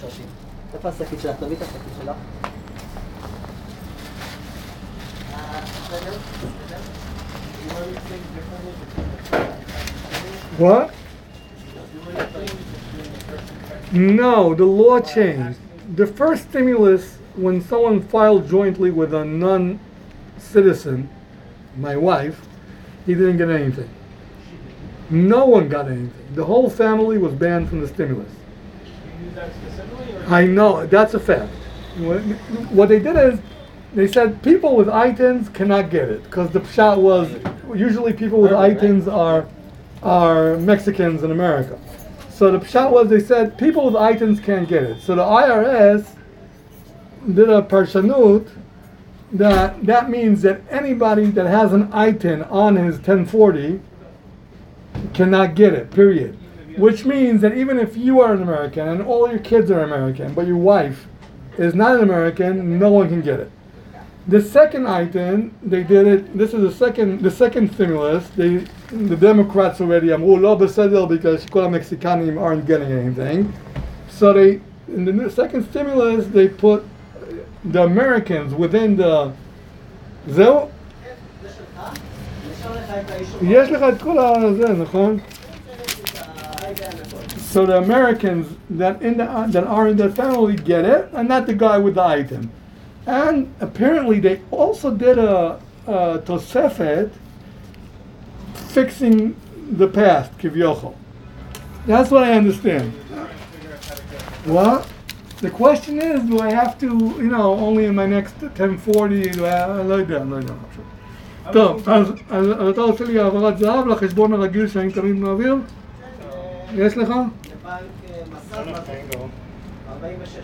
שושי. איפה השקית שלך? תביא את השקית שלך. What? No, the law changed. The first stimulus, when someone filed jointly with a non-citizen, my wife, he didn't get anything. No one got anything. The whole family was banned from the stimulus. I know, that's a fact. What they did is, they said people with ITINs cannot get it, because the pshat was, usually people with ITINs are Mexicans in America. So the pshat was, they said people with ITINs can't get it. So the IRS did a parshanut that means that anybody that has an ITIN on his 1040 cannot get it, period. Which means that even if you are an American and all your kids are American, but your wife is not an American, no one can get it. The second ITIN, they did it, this is the second stimulus, the Democrats already אמרו לא בסדר because כל המקסיקנים aren't getting anything. So they, in the second stimulus, they put the Americans within the... זהו? יש לך את כל הזה, נכון? So the Americans that are in the family get it, and not the guy with the ITIN. And apparently they also did a tosefet fixing the past, kivyochel. That's what I understand. What? The question is, do I have to, only in my next 1040, do I לא יודע. טוב, אז אתה עושה לי העברת זהב לחשבון הרגיל שאני תמיד מעביר? יש לך? לבנק מסד 46,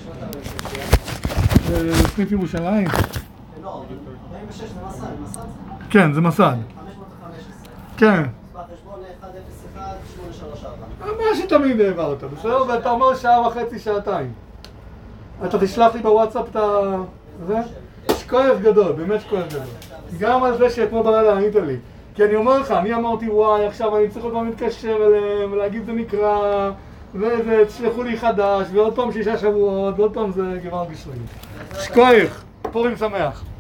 זה סניף ירושלים? לא, 46 זה מסד. כן, זה מסד. 515. כן. בחשבון 101834. מה שתמיד העברת, בסדר? ואתה אומר שעה וחצי, שעתיים. אתה תשלח לי בוואטסאפ את זה? יש כוח גדול, באמת כוח גדול. גם על זה שאתמול בלילה ענית לי. כי אני אומר לך, אני אמרתי וואי, עכשיו אני צריך עוד פעם להתקשר אליהם, ולהגיד זה נקרא, וזה, תשלחו לי חדש, ועוד פעם 6 שבועות, ועוד פעם זה גמר בשבילי. שכוח, פורים שמח.